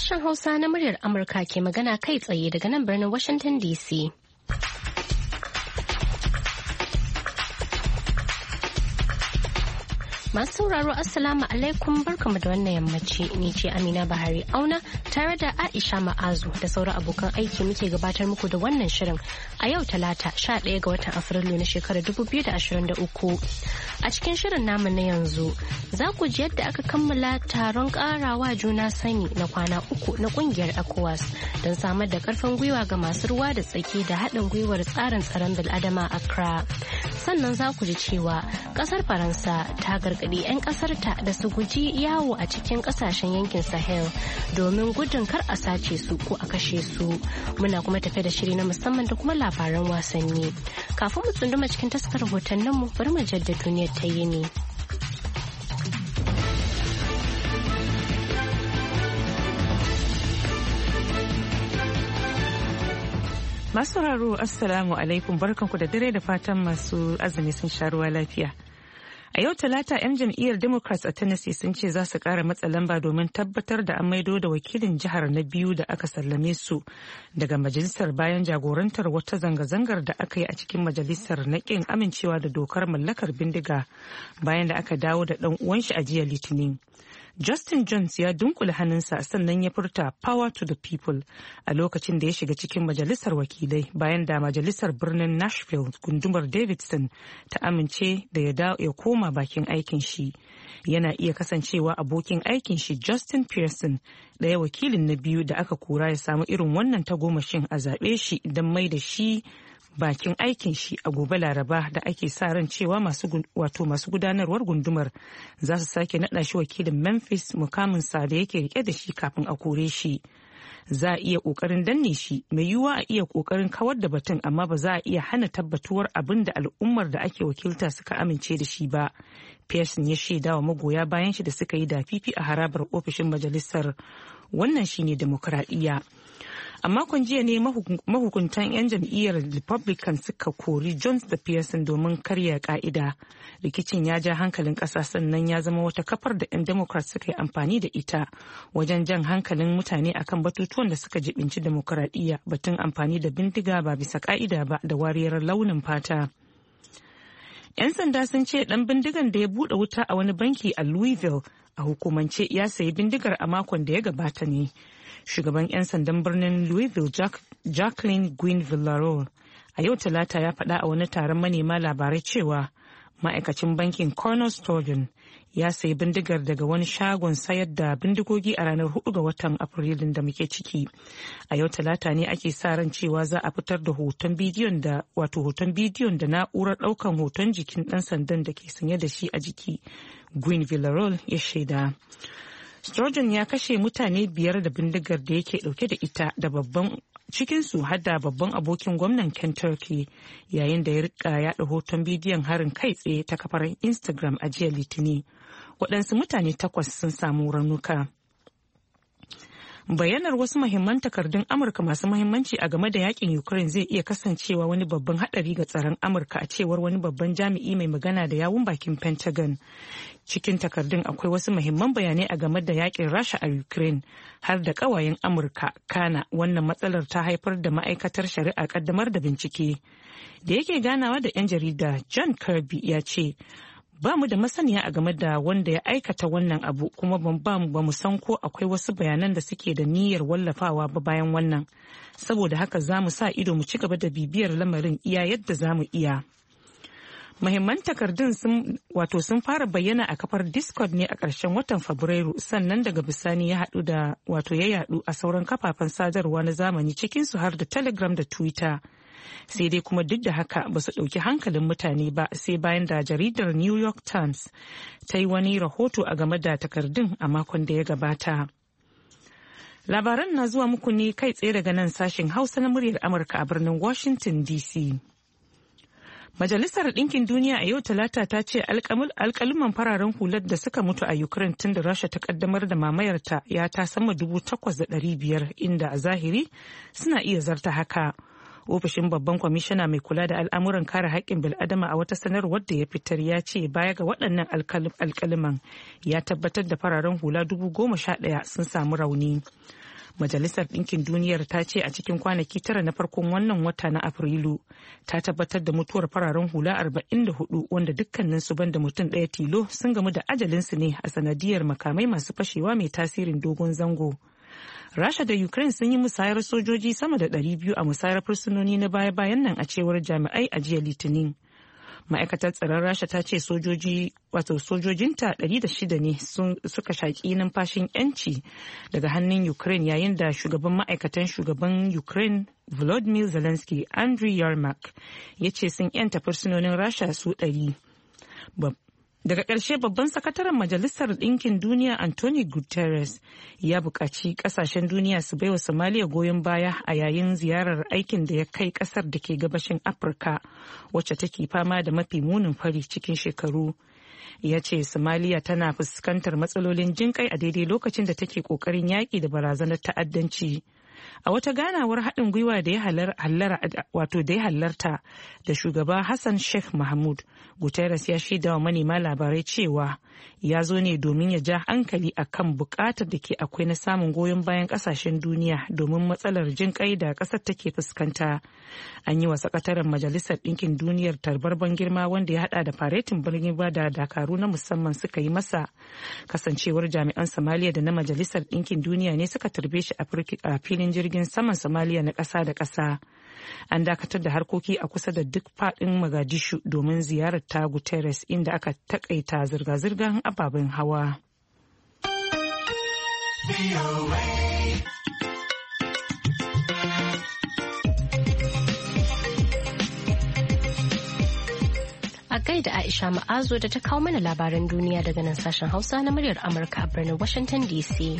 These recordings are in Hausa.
Sashen Hausa na muryar Amurka ke magana kai tsaye daga nan birnin Washington DC. Masu sauraro Assalamu alaikum barkamu da wannan yammaci ni ce Amina Bahari Auna tare da Aisha Ma'azu da sauran abokan aiki muke gabatar muku da wannan shirin a yau Talata 11 ga watan Afrilu na shekarar 2023. A cikin shirin namu na yanzu za ku ji yadda aka kammala taron karawa juna sani na kwana uku na kungiyar ECOWAS don samar da karfin gwiwa ga masu ruwa da tsaki da haɗin gwiwar tsarin tsaron bil'adama a Accra. Sannan za ku ji cewa ƙasar Faransa ta gargaɗi 'yan ƙasarta da su guji yawo a cikin ƙasashen yankin Sahel domin gudun kar a sace su ko a kashe su. Muna kuma tafe da shiri na musamman da kuma labaran wasanni. Kafin mu tsunduma cikin taskar hotonninmu bari mu jaddada duniyar ta yi ne. Masu sauraro Assalamu alaikum barkanku da dare da fatan masu azumi sun sha ruwa lafiya. A yau Talata 'yan jam'iyyar Democrats a Tennessee sun ce za su ƙara matsa lamba domin tabbatar da an maido da wakilin jihar na biyu da aka sallame su daga majalisar bayan jagorantar wata zanga-zangar da aka yi a cikin majalisar na ƙin amincewa da dokar mallakar bindiga bayan da aka dawo da ɗan uwan shi a jiya Litinin. Justin Jones ya dunkule hannunsa sannan ya furta "Power to the people" a lokacin da ya shiga cikin majalisar wakilai bayan da majalisar birnin Nashville gundumar Davidson ta amince da ya koma bakin aikin shi. Yana iya kasancewa abokin aikin shi Justin Pearson ɗaya wakilin na biyu da aka kora ya samu irin wannan tagomashin a zaɓe shi don mai da shi bakin aikin shi a gobe Laraba da ake sa ran cewa masu gudanarwar gundumar za su sake naɗa shi wakilin Memphis mukaminsa da yake rike da shi kafin a kore shi. Za a iya ƙoƙarin danne shi mai yiwuwa a iya ƙoƙarin kawar da batun amma ba za a iya hana tabbatuwar abin da al'ummar da ake wakilta suka amince da shi ba. Pearson ya shaidawa magoya bayan shi da suka yi dafifi a harabar ofishin majalisar. Wannan shine demokradiyya. A makon jiya ne mahukuntan 'yan jam'iyyar Republican suka kori Jones da Pearson domin karya ka'ida. Rikicin ya ja hankalin ƙasa sannan ya zama wata kafar da 'yan Democrats suka yi amfani da ita wajen jan hankalin mutane akan batutuwan da suka jibinci demokradiyya, batun amfani da bindiga ba bisa ka'ida ba da wariyar launin fata. 'Yan sanda sun ce ɗan bindigan da ya buɗe wuta a wani banki a Louisville a hukumance ya sayi bindigar a makon da ya gabata ne. Shugaban 'yan sandan birnin Louisville Jacqueline Gwynne Villarreal a yau Talata ya faɗa a wani taron manema labarai cewa ma'aikacin bankin Corner Sturgeon ya sayi bindigar daga wani shagon sayar da bindigogi a ranar 4 ga watan Afrilun da muke ciki. A yau Talata ne ake sa ran cewa za a fitar da hoton bidiyon da na'urar ɗaukan hoton jikin ɗan sandan da ke sanye da shi a jiki. Gwynne Villarreal ya shaida. Sturgeon ya kashe mutane 5 da bindigar da yake dauke da ita da babban cikinsu har da babban abokin gwamnan Kentucky yayin da ya rika yaɗa hoton bidiyon harin kai tsaye ta kafar Instagram a jiya Litinin. Waɗansu mutane 8 sun samu raunuka. Bayanar wasu mahimman takardun Amurka masu mahimmanci a game da yakin Ukraine zai iya kasancewa wani babban hadari ga tsaron Amurka a cewar wani babban jami'i mai magana da yawun bakin Pentagon. Cikin takardun akwai wasu mahimman bayanai a game da yakin Rasha a Ukraine har da kawayen Amurka. Kana wannan matsalar ta haifar da ma'aikatar shari'a kaddamar da bincike. Da yake ganawa da 'yan jarida, John Kirby ya ce, "Ba mu da masaniya a game da wanda ya aikata wannan abu kuma ba mu san ko akwai wasu bayanan da suke da niyyar wallafawa ba bayan wannan. Saboda haka za mu sa ido mu ci gaba da bibiyar lamarin iya yadda za mu iya." Mahimman takardun sun fara bayyana a kafar Discord ne a ƙarshen watan Fabrairu sannan daga bisani ya yadu a sauran kafafen sadarwa na zamani cikinsu har da Telegram da Twitter. Sai dai kuma duk da haka ba su ɗauki hankalin mutane ba sai bayan da jaridar New York Times ta yi wani rahoto a game da takardun a makon da ya gabata. Labaran na zuwa muku ne kai tsaye daga nan sashen Hausa na muryar Amurka a birnin Washington DC. Majalisar Ɗinkin Duniya a yau Talata ta ce alƙaluman fararen hular da suka mutu a Ukraine tun da Rasha ta kaddamar da mamayarta ya ta sama 8,500 inda a zahiri suna iya zarta haka. Ofishin babban kwamishina mai kula da al'amuran kare haƙƙin bil'adama a wata sanarwar da ya fitar ya ce baya ga waɗannan alƙaliman ya tabbatar da fararen hula 11,000 sun samu rauni. Majalisar Ɗinkin Duniyar ta ce a cikin kwanaki 9 na farkon wannan wata na Afrilu ta tabbatar da mutuwar fararen hula 44 wanda dukkaninsu banda mutum ɗaya tilo sun gamu da ajalinsu ne a sanadiyar makamai masu fashewa mai tasirin dogon zango. Rasha da Ukraine sun yi musayar sojoji sama da 200 a musayar fursunoni na baya-bayan nan a cewar jami'ai a jiya Litinin. Ma'aikatar tsaron Rasha ta ce sojojinta 106 ne suka shaƙi numfashin 'yanci daga hannun Ukraine yayin da shugaban ma'aikatan shugaban Ukraine Volodymyr Zelensky Andriy Yermak ya ce sun 'yanta fursunonin Rasha su 100. Daga ƙarshe babban sakataren Majalisar Ɗinkin Duniya Antonio Guterres ya buƙaci ƙasashen duniya su baiwa Somalia goyon baya a yayin ziyarar aikin da ya kai ƙasar da ke gabashin Afirka wacce take fama da mafi munin fari cikin shekaru. Ya ce Somalia tana fuskantar matsalolin jinƙai a daidai lokacin da take ƙoƙarin yaƙi da barazanar ta'addanci. A wata ganawar haɗin gwiwa da ya halarta da shugaba Hassan Sheikh Mahmud, Guterres ya shaida wa manema labarai cewa ya zo ne domin ya ja hankali a kan buƙatar da ke akwai na samun goyon bayan ƙasashen duniya domin matsalar jin ƙai da ƙasar take fuskanta. An yi wa sakataren Majalisar Ɗinkin Duniyar tarbarban girma wanda ya haɗa da faretin birnin ba da dakaru na musamman suka yi masa. Kasancewar jami'an Somalia da na Majalisar Ɗinkin Duniya ne suka tarbe shi a filin jirgin saman Somalia na ƙasa da ƙasa. An dakatar da harkoki a kusa da duk faɗin Mogadishu domin ziyarar ta Guterres inda aka takaita zirga-zirgar ababen hawa. A gaida Aisha Ma'azu da ta kawo mana labaran duniya daga nan sashen Hausa na muryar Amurka a birnin Washington DC.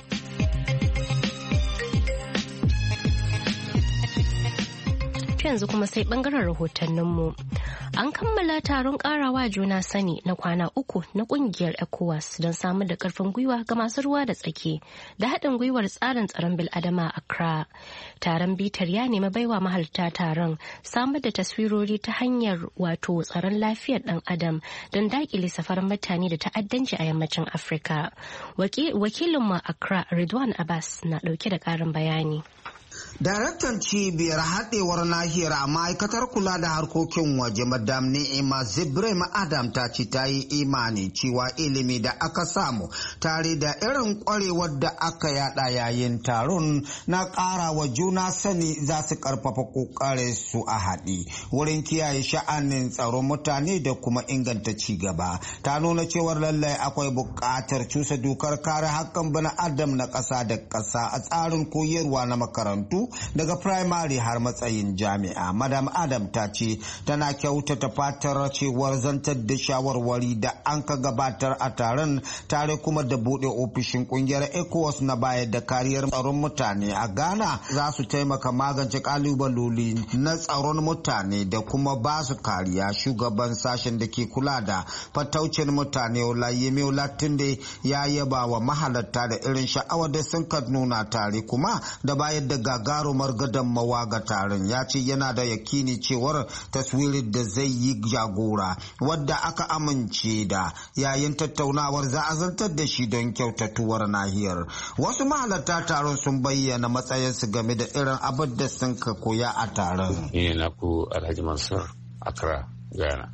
Yanzu kuma sai bangaren rahotanninmu. An kammala taron karawa juna sani na kwana 3 na kungiyar ECOWAS don samar da karfin gwiwa ga masu ruwa da tsaki da haɗin gwiwar tsarin tsaron bil'adama a Accra. Taron bitar ya nemi baiwa mahalarta taron samar da taswirori ta hanyar wato tsaron lafiyar ɗan adam don daƙile safarar mutane da ta'addanci a yammacin Afirka. Wakilinmu Accra Ridwan Abbas na ɗauke da ƙarin bayani. Daraktan cibiyar haɗewar nahiyar a ma'aikatar kula da harkokin waje Madam Ni'ima Zibrema Adam ta ce ta yi imani cewa ilimi da aka samu tare da irin ƙwarewar da aka yada yayin taron na ƙara wa juna sani za su ƙarfafa ƙoƙarin su a haɗi wurin kiyaye sha'anin tsaron mutane da kuma inganta ci gaba. Ta nuna cewar lallai akwai buƙatar cusa dokar kare haƙƙin bani adam na ƙasa da ƙasa a tsarin koyarwa na makarantu daga primary har matsayin jami'a. Madam Adam ta ce tana kyautata fatar cewar zantar da shawarwari da an ka gabatar a taron tare kuma da bude ofishin kungiyar ECOWAS na bayar da kariyar tsaron mutane a Ghana za su taimaka magance kalubaloli na tsaron mutane da kuma ba su kariya. Shugaban sashen da ke kula da fataucin mutane Olayemi Olatunde ya yaba wa mahalarta da irin sha'awar da sun ka nuna tare kuma da bayar da gagarumar gadammawa ga taron. Ya ce yana da yakini cewar taswirin da zai yi jagora wadda aka amince da yayin tattaunawar za a zartar da shi don kyautatuwar nahiyar. Wasu mahalarta taron sun bayyana matsayinsu game da irin abin da sun ka koya a taron. Ni ne naku Alhaji Mansur Accra, Ghana.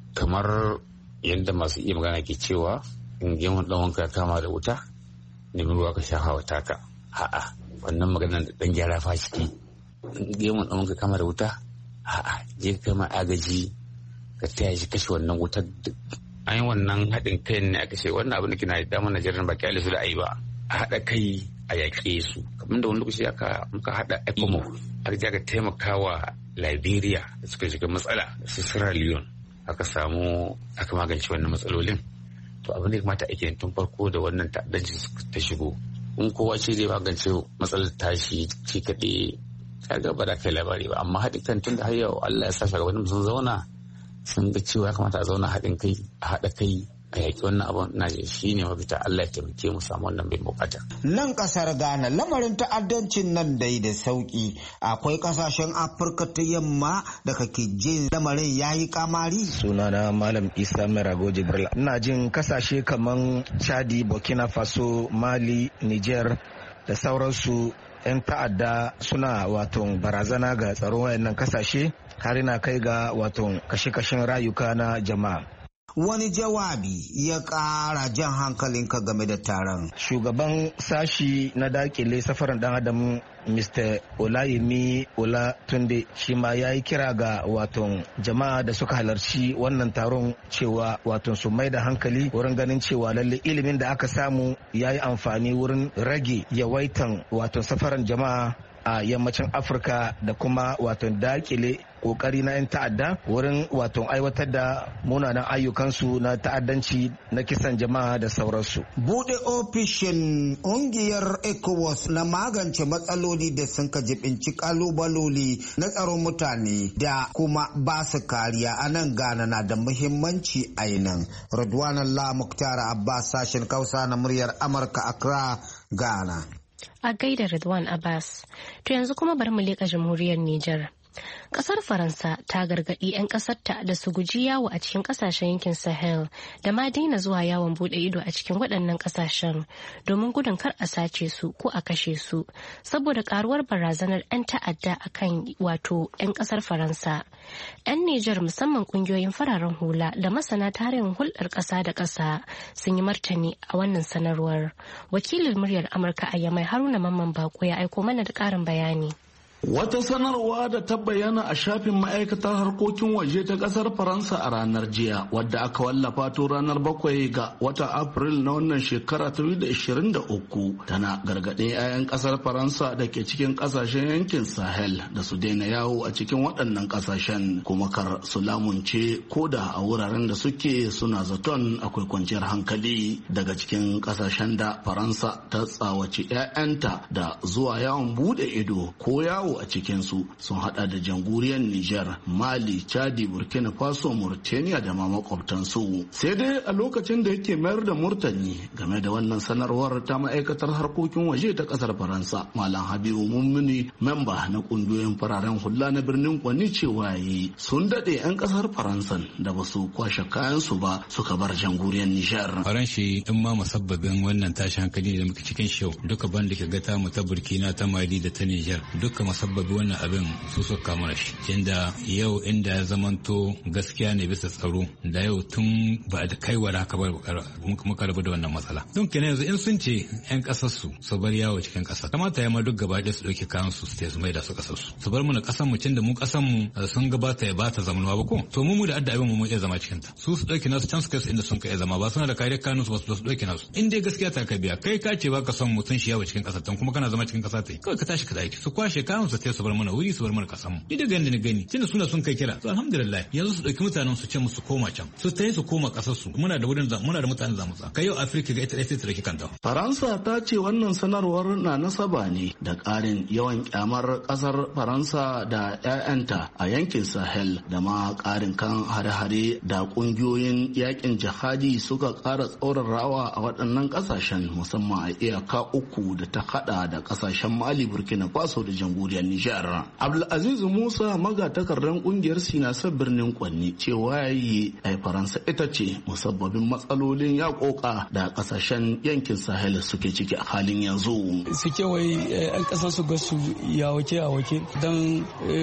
Kamar yadda masu iya magana ke cewa in gemun dan wanka kama da wuta nemi ruwa ka sha hawa taka. A'a, wannan maganar da dan gyara fa ciki. Gemun dan wanka kama da wuta, a'a, je ka kama agaji ka taya shi kashe wannan wutar. An yi wannan haɗin kai ne aka ce wannan abin da kina da damar Najeriya ba kyale su da ayi ba. A haɗa kai a yaƙe su. Kamar da wani lokaci muka haɗa ECOMOG aka je aka taimaka wa Liberia da suka shiga matsala da su Sierra Leone aka magance wannan matsalolin. To abin da ya kamata ake tun farko da wannan ta'addanci ta shigo. In kowa ce zai magance matsalar tashi ci kaɗai kaga ba da kai labari ba, amma haɗin kan tun da har yau Allah ya sa shugabannin sun zauna sun ga cewa ya kamata a zauna haɗin kai a haɗa kai a yaƙi wannan abin na shi ne mafita. Allah ya taimake mu samu wannan bai bukata. Nan kasar Ghana lamarin ta'addancin nan dai da sauki. Akwai kasashen Afirka ta yamma da kake jin lamarin yayi kamari. Sunana Malam Isa Merago Jibril. Ina jin kasashe kaman Chadi, Burkina Faso, Mali, Niger da sauransu 'yan ta'adda suna wato barazana ga tsaron wayannan kasashe har na kai ga wato kashe-kashen rayuka na jama'a. Wani jawabi ya ƙara jan hankalinka game da taron. Shugaban sashi na dakile safaran dan adam Mr. Olayemi Olatunde shi ma ya yi kira ga wato jama'a da suka halarci wannan taron cewa wato su mai da hankali wurin ganin cewa lalle ilimin da aka samu ya yi amfani wurin rage yawaitan wato safaran jama'a a yammacin Afirka da kuma wato dakile kokari na 'yan ta'adda wurin wato aiwatar da munanan ayyukansu na ta'addanci na kisan jama'a da sauransu. Bude ofishin ƙungiyar ECOWAS na magance matsaloli da sun ka jibinci kalubaloli na tsaron mutane da kuma ba su kariya a nan Ghana na da muhimmanci ainihin. Radwan Allah Muktar Abbas, sashen Kausa na muryar Amurka, Accra, Ghana. A gaida Ridwan Abbas. To yanzu kuma bari mu leƙa jamhuriyar Nijar. Kasar Faransa ta gargaɗi 'yan ƙasarta da su guji yawo a cikin ƙasashen yankin Sahel da ma daina zuwa yawon buɗe ido a cikin waɗannan ƙasashen domin gudun kar a sace su ko a kashe su saboda ƙaruwar barazanar 'yan ta'adda a kan wato 'yan ƙasar Faransa. 'Yan Nijar musamman ƙungiyoyin fararen hula da masana tarihin hulɗar ƙasa da ƙasa sun yi martani a wannan sanarwar. Wakilin muryar Amurka a Yamai Haruna Mamman Bako ya aiko mana da ƙarin bayani. Wata sanarwa da ta bayyana a shafin ma'aikatar harkokin waje ta kasar Faransa a ranar jiya, wadda aka wallafa to ranar 7 ga watan Afril na wannan shekara ta 2023, tana gargaɗin 'ya'yan kasar Faransa da ke cikin kasashen yankin Sahel da su daina yawo a cikin waɗannan kasashen, kuma kar su lamunce ko da a wuraren da suke suna zaton akwai kwanciyar hankali. Daga cikin kasashen da Faransa ta tsawaci 'ya'yanta da zuwa yawon bude ido ko yawo a cikinsu sun hada da jamhuriyar Nijar, Mali, Chadi, Burkina Faso, Mauritania da ma makwabtansu. Sai dai a lokacin da yake mayar da murtani game da wannan sanarwar ta ma'aikatar harkokin waje ta kasar Faransa, Malam Habibu Mummuni, memba na kungiyoyin fararen hula na birnin Kwani, cewa yi sun dade 'yan kasar Faransa da ba su kwashe kayansu ba suka bar jamhuriyar Nijar. Faranshi in ma musabbabin wannan tashin hankali da muke cikin shi duka banda ke gata mu ta Burkina, ta Mali da ta Nijar, duka sabbabi wannan abin su suka mana shi, inda yau inda ya zamanto gaskiya ne bisa tsaro da yau tun ba da kaiwa da haka ba muka rabu da wannan matsala. Don kenan yanzu in sun ce 'yan kasar su bar yawo cikin kasa, kamata ya ma duk gaba ɗaya su ɗauki kayan su su mai da su kasar su bar mana kasar mu, da mu kasar mu sun gabata ya ba ta zamanuwa ba ko to mu da adda abin mu iya zama cikin ta, su ɗauki nasu can su kai su inda sun kai zama ba suna da kare kanun su ba su ɗauki nasu. In dai gaskiya ta ka biya kai ka ce ba ka son mutum shi yawo cikin kasar tan kuma kana zama cikin kasa ta kawai ka tashi ka aiki su kwashe kayan su su bar mana wuri, su bar mana kasan mu. Ni da gani ni gani tunda suna sun kai kira to alhamdulillah yanzu su dauki mutanen su ce musu koma can su tayi su koma kasar su. Muna da wurin muna da mutanen zamu tsaka yau Africa ga ita sai ta rike kanta. Faransa ta ce wannan sanarwar na nasaba ne da ƙarin yawan kyamar kasar Faransa da 'ya'yanta a yankin Sahel da ma ƙarin kan hare-hare da ƙungiyoyin yakin jihadi suka ƙara tsaurarawa a waɗannan ƙasashen, musamman a iyaka uku da ta hada da ƙasashen Mali, Burkina Faso da jamhuriyar Nijar. Abdulaziz Musa, magatakardar kungiyar Sinasa birnin Kwanni, cewa yayi ai Faransa ita ce musabbabin matsalolin yakoka da kasashen yankin Sahel suke ciki a halin yanzu. Suke wai 'yan kasar su ga su yawake don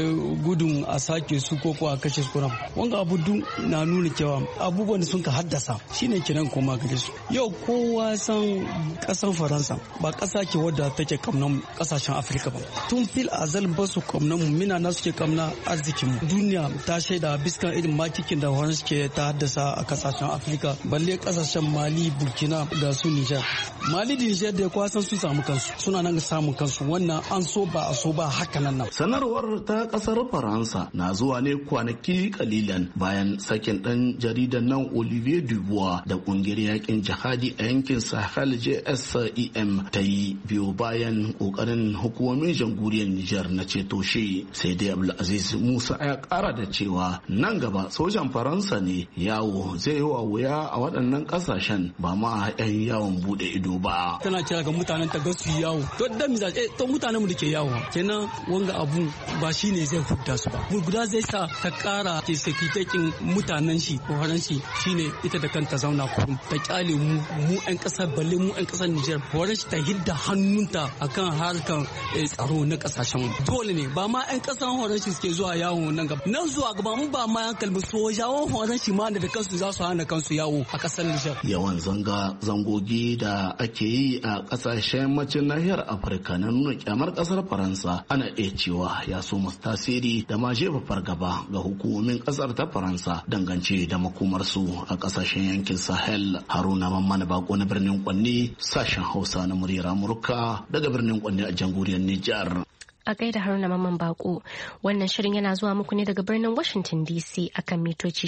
gudun a sake su ko a kashe su kuram. Wanga abu na nuna cewa abubuwan da sun ka haddasa shine kiran koma gare su. Yau kowa san kasar Faransa ba kasa ce wadda take kamnan kasashen Afirka ba. Tun fil azal ba su kamna mu mina na suke kamna arzikin mu. Duniya ta shaida biskan irin makikin da wani suke ta haddasa a kasashen Afirka, balle kasashen Mali, Burkina da su Nijar. Mali da Nijar da kwasan su samu kansu, suna nan samun kansu, wannan an so ba a so ba haka nan. Sanarwar ta kasar Faransa na zuwa ne kwanaki kalilan bayan sakin dan jaridan nan Olivier Dubois da kungiyar yakin jihadi a yankin Sahel JSEM ta yi biyo bayan kokarin hukumomin jamhuriyar Nijar Nijar na ceto shi. Sai dai Abdulaziz Musa ya kara da cewa nan gaba sojan Faransa ne yawo zai yi wa wuya a waɗannan ƙasashen ba ma 'yan yawon bude ido ba. Tana kira ga mutanen ta ga su yawo to da misali to mutanen mu da ke yawo kenan wanga abu ba shine zai hudda su ba. Guda zai sa ta kara ke sakitakin mutanen shi ko haran shi shine ita da kanta zauna kurum ta kyale mu 'yan ƙasar balle mu 'yan ƙasar Nijar horon shi ta hidda hannunta akan harkan tsaro na ƙasashen mu. Dole ne ba ma 'yan ƙasar horon shi suke zuwa yawo nan gaba. Nan zuwa gaba mu ba ma yan kalbi sojawan horon shi ma da kansu za su hana kansu yawo a ƙasar Nijar. Yawan zangogi da ake yi a ƙasashen yammacin nahiyar Afirka na nuna kyamar ƙasar Faransa ana iya cewa ya so masu tasiri da ma jefa fargaba ga hukumomin ƙasar ta Faransa dangance da makomarsu a ƙasashen yankin Sahel. Haruna Mamman Bako na birnin Kwanni, sashen Hausa na muryar Amurka daga birnin Kwanni a jamhuriyar Nijar. A gaida Haruna Mamman Bako, wannan shirin yana zuwa muku ne daga birnin Washington DC akan mitoci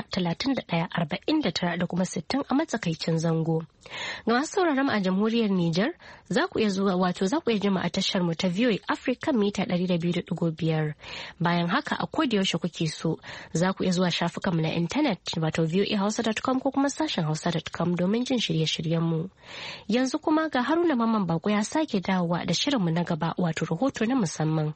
19,31,49 da kuma 60 a matsakaicin zango. Ga masu sauraron a jamhuriyar Nijar, za ku iya jima a tashar mu ta VOA Africa mita 200.5. Bayan haka a koda yaushe kuke so, za ku iya zuwa shafukanmu na intanet wato voahausa.com ko kuma sashen hausa.com domin jin shirye-shiryen mu. Yanzu kuma ga Haruna Mamman Bako ya sake dawowa da shirinmu na gaba wato rahoto na musamman.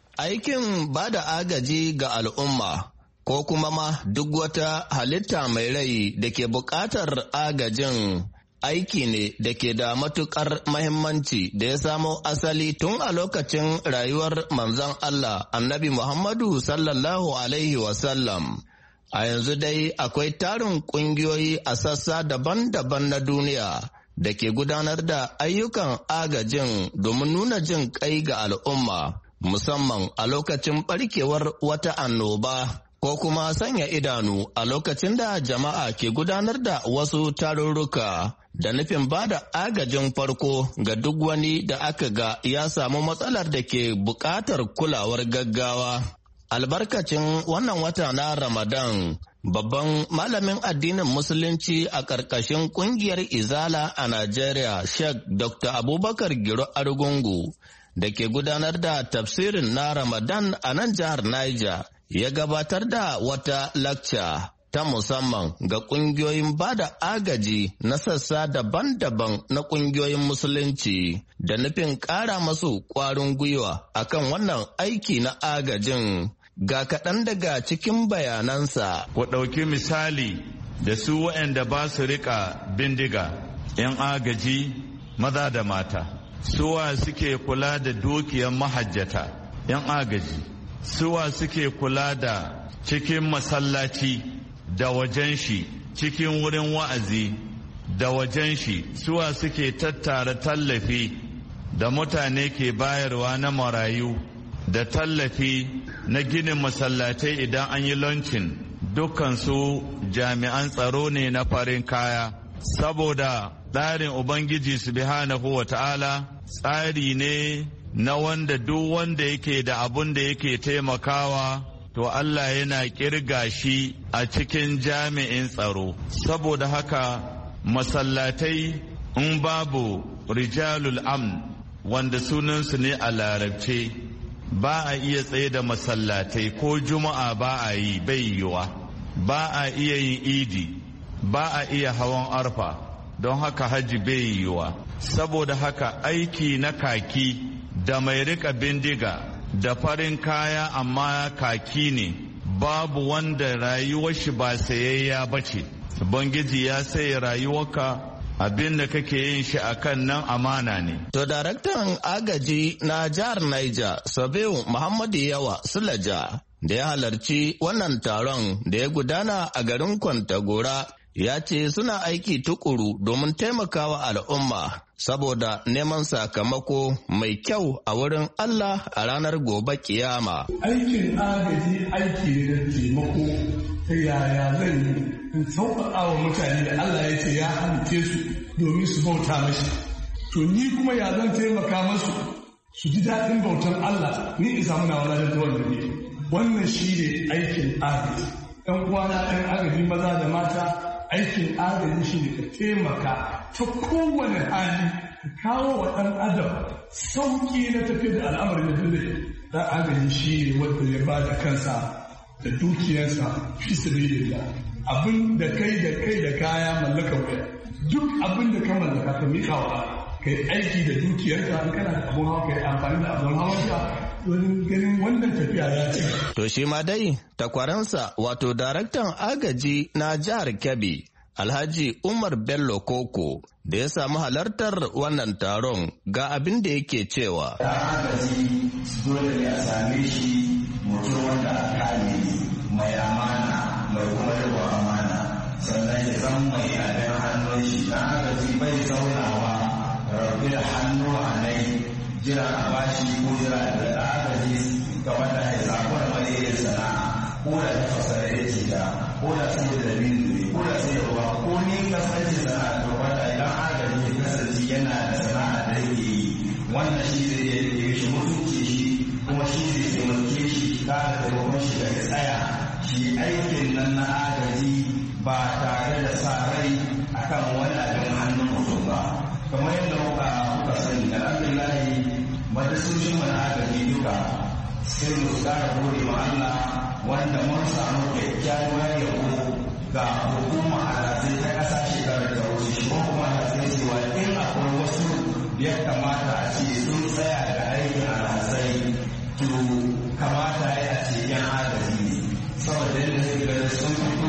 Aikin ba da agaji ga al'umma ko kuma ma duk wata halitta mai rai da ke buƙatar agajin aiki ne da ke da matuƙar mahimmanci da ya samo asali tun a lokacin rayuwar manzon Allah Annabi Muhammadu sallallahu Alaihi wasallam. A yanzu dai akwai tarin ƙungiyoyi a sassa daban-daban na duniya da ke gudanar da ayyukan agajin domin nuna jin kai ga al'umma, musamman a lokacin barkewar wata annoba ko kuma sanya idanu a lokacin da jama'a ke gudanar da wasu tarurruka da nufin ba da agajin farko ga duk wani da aka ga ya samu matsalar da ke buƙatar kulawar gaggawa. Albarkacin wannan wata na Ramadan, babban malamin addinin Musulunci a ƙarƙashin ƙungiyar Izala a Najeriya, Sheikh Dr. Abubakar Giro Argungu, da ke gudanar da tafsirin na Ramadan a nan jihar Niger, ya gabatar da wata lakca ta musamman ga ƙungiyoyin ba da agaji na sassa daban-daban na ƙungiyoyin Musulunci da nufin ƙara masu ƙwarin gwiwa akan wannan aiki na agajin. Ga kaɗan daga cikin bayanansa. Ku ɗauki misali da su waɗanda ba su riƙa bindiga, 'yan agaji maza da mata, suwa suke kula da dukiyar mahajjata, 'yan agaji, suwa suke kula da cikin masallaci da wajen shi, cikin wurin wa'azi da wajen shi, suwa suke tattara tallafi da mutane ke bayarwa na marayu da tallafi na ginin masallatai idan an yi launching, dukansu jami'an tsaro ne na farin kaya, saboda tsarin Ubangiji subhanahu wa ta'ala tsari ne na wanda duk wanda yake da abun da yake taimakawa to Allah yana kirga shi a cikin jami'in tsaro. Saboda haka masallatai in babu rijalul amn wanda sunansu ne a larabce, ba a iya tsaye da masallatai ko juma'a ba a yi, bai yiwa, ba a iya yin idi, ba a iya hawan arfa, don haka hajji bai yiwa. Saboda haka aiki na kaki da mai rika bindiga da farin kaya amma kaki ne, babu wanda rayuwar shi ba sayayya ba ce. Ubangiji ya sayi rayuwarka, abin da kake yin shi akan nan amana ne. To daraktan agaji na jihar Niger, Sabiu Muhammadu Yawa Sulaja, da ya halarci wannan taron da ya gudana a garin Kwantagora, ya ce suna aiki tukuru domin taimakawa al'umma saboda neman sakamako mai kyau a wurin Allah a ranar gobe kiyama. Aikin agaji aiki ne da taimako ta yaya zan yi in sauƙaƙa wa mutane da Allah ya ce ya halice su domin su bauta mashi. To ni kuma ya zan taimaka masu su ji daɗin bautan Allah ni in samu na wani da wannan. Wannan shi ne aikin agaji. ‘Yan uwana ɗan agaji maza da mata, aikin agaji shi ne ka taimaka ta kowane hali ka kawo wa ɗan adam sauƙi na tafiya da al'amarin da zai ɗan agaji shi ne wanda ya ba da kansa da dukiyarsa fi sabilillah. Abin da kai da kaya mallaka waya, duk abin da ka mallaka ka miƙa wa kai aiki da dukiyarka, in kana da abun hawa kai amfani da abun hawa wani ganin wannan tafiya ya ce. To shi ma dai takwaransa wato daraktan agaji na jihar Kebbi Alhaji Umar Bello Koko da ya samu halartar wannan taron ga abin da yake cewa. Da agaji dole ne a same shi mutum wanda akali mai amana mai kuma riko amana sannan ya zama mai abin hannun shi. Da agaji bai zaunawa rabu da hannu a nai jira a bashi ko jira da agaji gaba da ya zaɓar mai yin sana'a ko da ta fasara ya ce ta ko da sai da biyu ko da sai da ruwa ko ni kasance sana'a da wanda idan agaji ya kasance yana da sana'a da yake yi wannan shi zai iya shi mutunci shi kuma shi zai taimake shi ta da taimakon shi da ya tsaya shi aikin nan na agaji ba tare da sa rai akan wani abin hannun mutum ba. Kamar yadda kuka sani alhamdulillahi majalisoshin mana agaji duka sai mu tsara gode ma Allah wanda mun samu kyakkyawar yabo ga hukuma alhazai ta ƙasa shekarar da wuce shi kuma alhazai cewa in akwai wasu ya kamata a ce sun tsaya da aikin alhazai to kamata ya ce yan agaji ne saboda yadda suka gani sun fito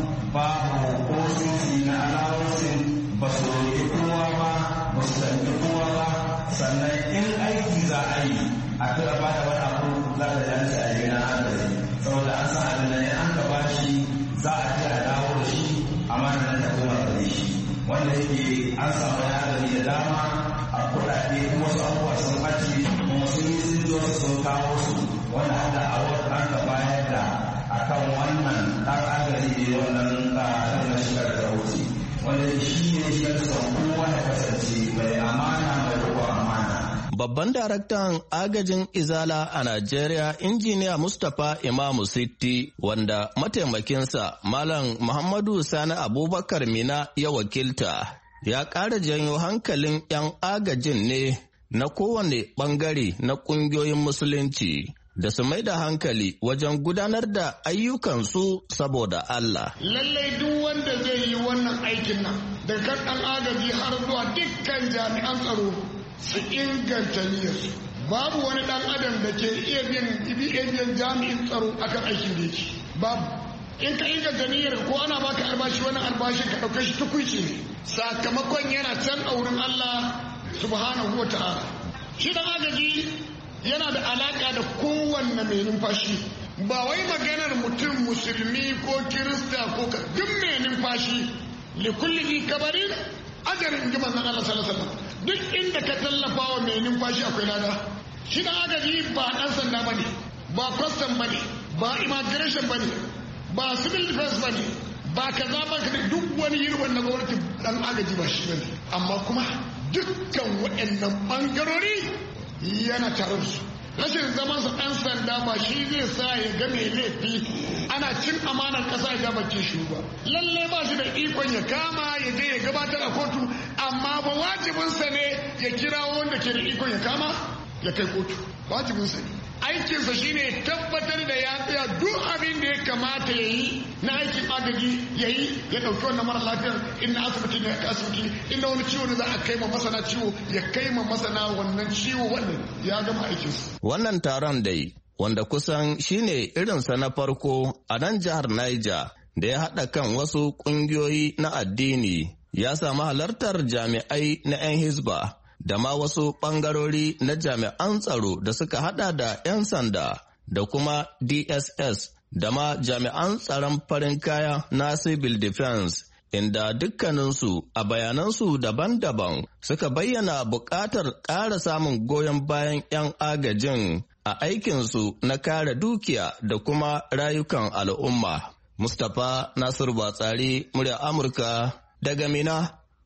babu ko sun na alawarsin ba su roƙi kowa ba ba su sanki kowa ba sannan in aiki za a yi a tura ba da wani abu za da yanci a yi na agaji saboda an san abin da ne an gaba shi za a ji a dawo da shi amma da nan da kuma da shi wanda yake an samu agaji da dama a kuɗaɗe kuma wasu abubuwa sun ɓace kuma sun yi sun zo sun kawo su wanda hada a wata an ka bayar da akan wannan ɗan agaji ne wannan na shigar da wuce wanda shi ne shigar da kowa ya kasance mai amana mai riƙon amana. Babban daraktan agajin Izala a Najeriya, Injiniya Mustapha Imamu Sitti, wanda mataimakinsa Malam Muhammadu Sani Abubakar Mina ya wakilta, ya ƙara janyo hankalin 'yan agajin ne na kowane ɓangare na ƙungiyoyin Musulunci da su mai da hankali wajen gudanar da ayyukansu saboda Allah. Lallai duk wanda zai yi wannan aikin nan, daga kan ɗan agaji har zuwa dukkan jami'an tsaro su inganta niyyarsu. Babu wani ɗan adam da ke iya biyan jami'in tsaro akan aikin da yake. Babu. In ka inganta niyyar ko ana baka albashi wani albashi ka ɗauka shi tukuici ne. Sakamakon yana can a wurin Allah subhanahu wa ta'ala. Shi ɗan agaji yana da alaka da kowanne mai numfashi ba wai maganar mutum musulmi ko kirista ko duk mai numfashi likulli kabarin ajarin in ji manzon Allah sallallahu alaihi wasallam duk inda ka tallafa wa mai numfashi akwai lada shi dan agaji ba dan sanda bane ba custom bane ba immigration bane ba civil defense bane ba kaza ba duk wani yirwan na gwamnati dan agaji ba shi bane amma kuma dukkan waɗannan bangarori yana tare su rashin zaman sa ɗan sanda ba shi zai sa ya ga mai laifi ana cin amanar ƙasa ya gabace shi ba lalle ba shi da ikon ya kama ya je ya gabatar a kotu amma ba wajibinsa ne ya kira wanda ke da ikon ya kama ya kai kotu wajibinsa ne aikinsa shine tabbatar da ya tsaya duk abin da ya kamata ya yi na aikin agaji ya yi ya ɗauki wannan mara lafiyar inda asibiti ne ya asibiti inda wani ciwo ne za a kai ma masana ciwo ya kai ma masana wannan ciwo wannan ya gama aikinsa. Wannan taron dai wanda kusan shine irinsa na farko a nan jihar Niger da ya haɗa kan wasu ƙungiyoyi na addini ya samu halartar jami'ai na 'yan Hisba. Da ma wasu ɓangarori na jami'an tsaro da suka hada da 'yan sanda da kuma DSS da ma jami'an tsaron farin kaya na civil defense inda dukkaninsu a bayanansu daban-daban suka bayyana buƙatar ƙara samun goyon bayan 'yan agajin a aikinsu na kare dukiya da kuma rayukan al'umma. Mustapha Nasiru Batsari, murya Amurka daga Mina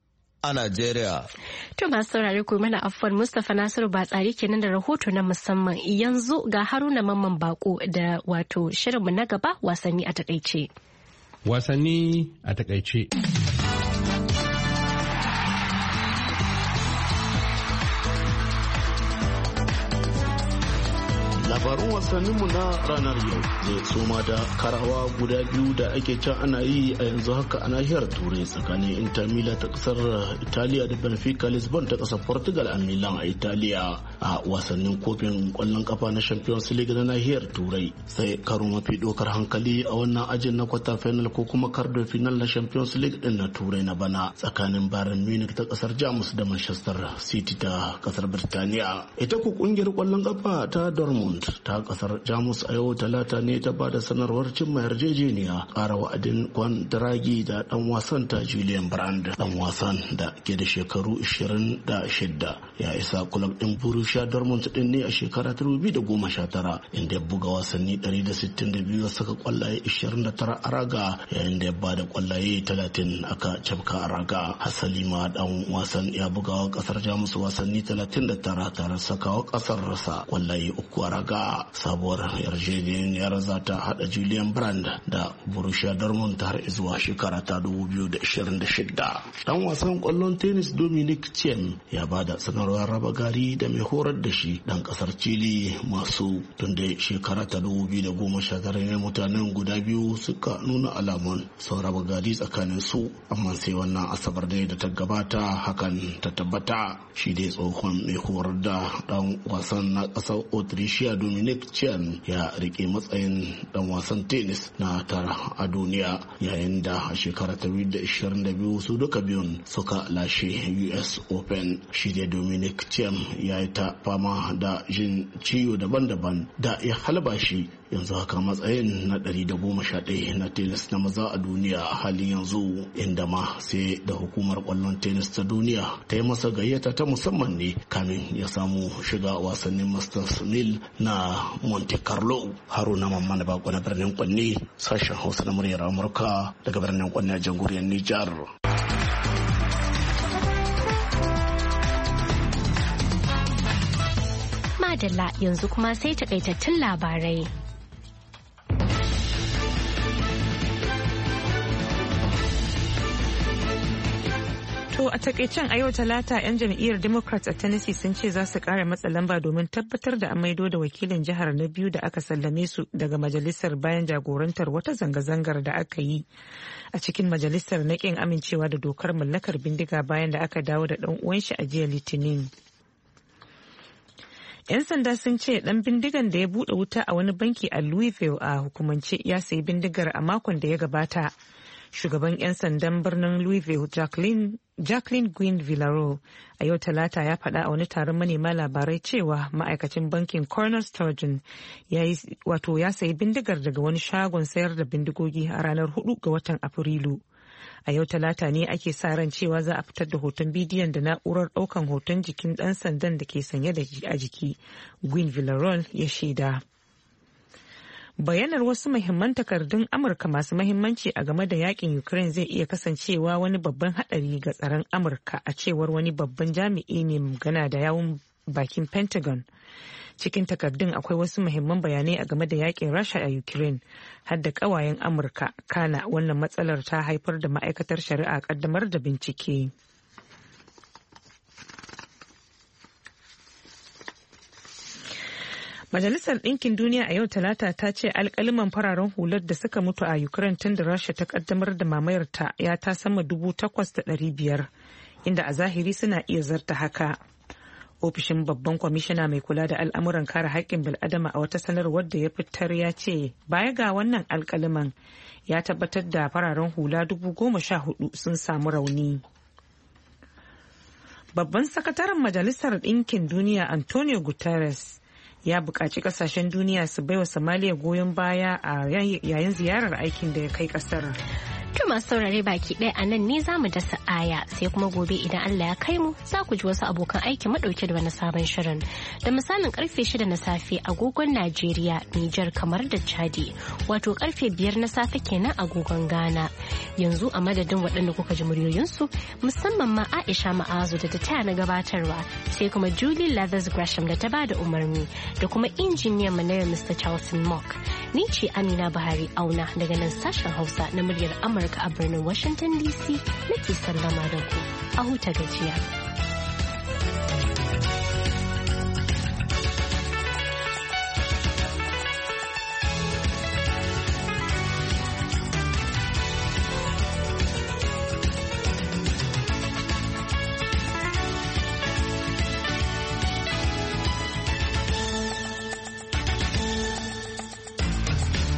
a Najeriya. To masu saurare ku mana afuwar Mustapha Nasiru Batsari kenan da rahoto na musamman yanzu ga Haruna Mamman Bako da wato shirinmu na gaba wasanni a takaice. Wasanni a takaice. labarun wasanninmu na ranar yau zai soma da karawa guda biyu da ake can ana yi a yanzu haka a nahiyar turai tsakanin Inter Milan ta kasar Italiya da Benfica Lisbon ta kasar Portugal a Milan a Italiya a wasannin kofin kwallon kafa na Champions League na nahiyar turai. Sai karo mafi dokar hankali a wannan ajin na quarter final ko kuma quarter final na Champions League din na turai na bana tsakanin Bayern Munich ta kasar Jamus da Manchester City ta kasar Birtaniya. Ita ku kungiyar kwallon kafa ta Dortmund ta kasar Jamus a yau talata ne ta bada sanarwar cimma yarjejeniya ƙara wa'adin kwantaragi da dan wasan ta Julian Brand. Dan wasan da ke da shekaru 26 ya isa kulab din Borussia Dortmund din ne a shekara 2019 inda ya buga wasanni 162 saka kwallaye 29 a raga yayin da ya bada kwallaye 30 aka cafka a raga. Hasali ma dan wasan ya buga wa kasar Jamus wasanni 39 tare sakawa kasar rasa kwallaye 3 a raga. Sabuwar yarjejeniyar za ta hada Julian Brand da Borussia Dortmund har zuwa shekara ta 2026. Dan wasan kwallon tennis Dominic Thiem ya bada sanarwar raba gari da mai horar da shi dan kasar Chile masu tunda shekara ta 2019 ne mutanen guda biyu suka nuna alamun sun raba gari tsakanin su, amma sai wannan asabar da ta gabata hakan ta tabbata. Shi dai tsohon mai horar da dan wasan na kasar Autricia Dominic Thiem ya rike matsayin dan wasan tennis na tara a duniya yayin da a shekara ta 2022 su duka biyun suka lashe US Open. Shi dai Dominic Thiem ya yi ta fama da jin ciwo daban-daban da ya halba shi yanzu haka matsayin na 111 na tennis na maza a duniya a halin yanzu, inda ma sai da hukumar kwallon tennis ta duniya ta yi masa gayyata ta musamman ne kamin ya samu shiga wasannin Masters 1000 na Monte Carlo. Haruna Mamman Bako na birnin Kwanne, sashen Hausa na muryar Amurka daga birnin Kwanne a jamhuriyar Nijar. Madalla yanzu kuma sai takaitattun labarai. To a takaicen a yau talata 'yan jam'iyyar Democrats a Tennessee sun ce za su kara matsa lamba domin tabbatar da an maido da wakilin jihar na biyu da aka sallame su daga majalisar bayan jagorantar wata zanga-zangar da aka yi a cikin majalisar na kin amincewa da dokar mallakar bindiga bayan da aka dawo da dan uwan shi a jiya Litinin. 'Yan sanda sun ce dan bindigan da ya bude wuta a wani banki a Louisville a hukumance ya sayi bindigar a makon da ya gabata. Shugaban 'yan sandan birnin Louisville Jacqueline Gwynn Villaro a yau talata ya faɗa a wani taron manema labarai cewa ma'aikacin bankin Corner Sturgeon ya sayi bindigar daga wani shagon sayar da bindigogi a ranar 4 ga watan Afrilu. A yau talata ne ake sa ran cewa za a fitar da hoton bidiyon da na'urar ɗaukan hoton jikin ɗan sandan da ke sanye da a jiki, Gwynn Villaro ya shaida. Bayanar wasu muhimman takardun Amurka masu mahimmanci a game da yakin Ukraine zai iya kasancewa wani babban hadari ga tsaron Amurka a cewar wani babban jami'i mai magana da yawun bakin Pentagon. Cikin takardun akwai wasu muhimman bayanai a game da yakin Rasha a Ukraine har da kawayen Amurka. Kana wannan matsalar ta haifar da ma'aikatar shari'a kaddamar da bincike. Majalisar Ɗinkin Duniya a yau Talata ta ce alƙaliman fararen hular da suka mutu a Ukraine tun da Rasha ta kaddamar da mamayarta ya ta sama 8,500, inda a zahiri suna iya zarta haka. Ofishin babban kwamishina mai kula da al'amuran kare haƙƙin bil'adama a wata sanarwar da ya fitar ya ce baya ga wannan alƙaliman ya tabbatar da fararen hula 14,000 sun samu rauni. Babban sakataren Majalisar Ɗinkin Duniya Antonio Guterres ya buƙaci ƙasashen duniya su baiwa Somalia goyon baya a yayin ziyarar aikin da ya kai ƙasar. To masu saurare baki ɗaya a nan ne za mu dasa aya sai kuma gobe idan Allah ya kai mu za ku ji wasu abokan aiki madauke da wani sabon shirin. Da misalin karfe 6 na safe agogon Najeriya, Nijar kamar da Chadi, wato karfe 5 na safe kenan agogon Ghana. Yanzu a madadin waɗanda kuka ji muryoyinsu musamman ma Aisha Ma'azu da ta taya na gabatarwa sai kuma Julie Leathers Gresham da ta ba da umarni da kuma injiniyan mu na Mr. Charlton Mock. Ni ce Amina Buhari Auna daga nan sashen Hausa na muryar Amurka a birnin Washington DC nake sallama da ku a huta gajiya.